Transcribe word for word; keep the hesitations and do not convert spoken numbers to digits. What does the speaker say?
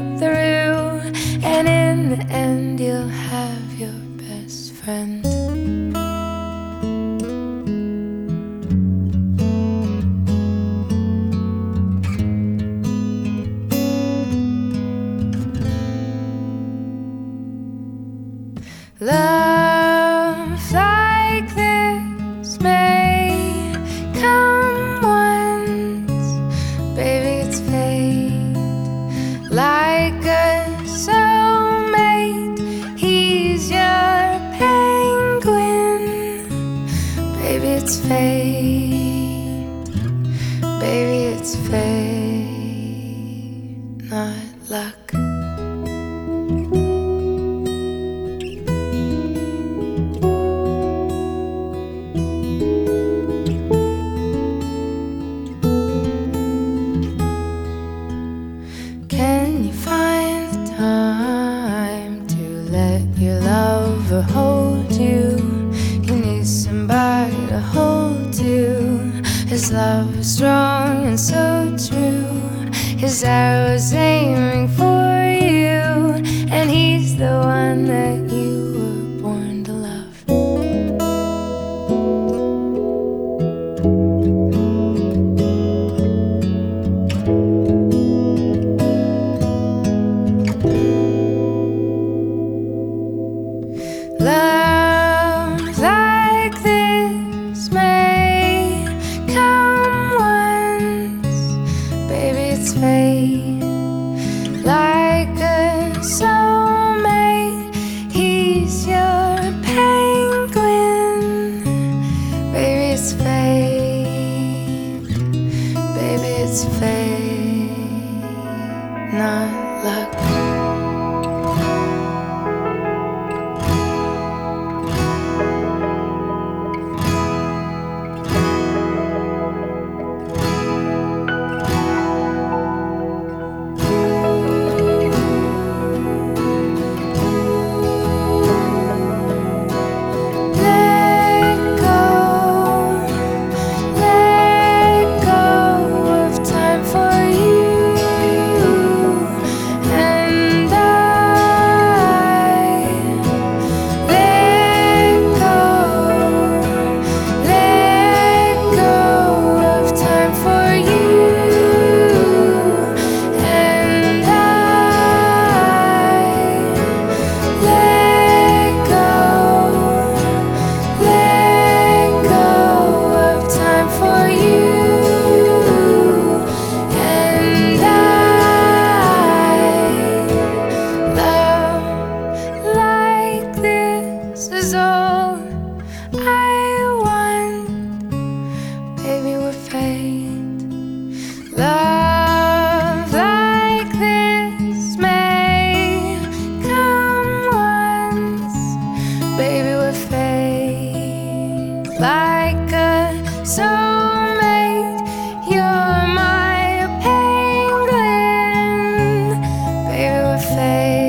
through, and in the end you'll have your best friend. Love like this may come once, baby, it's fate. Like a soulmate, he's your penguin. Baby, it's fate. Baby, it's fate, not luck. Can you find the time to let your lover hold you? You need somebody to hold you. His love is strong and so true. His arrow's aiming for you, and he's the one that you were born to love. Love like this may come once, baby, it's fate. Like a soulmate, he's your penguin. Baby, it's fate. Baby, it's fate, not luck. This is all I want, baby, we're fate. Love like this may come once, baby, we're fate. Like a soulmate, you're my penguin, baby, we're fate.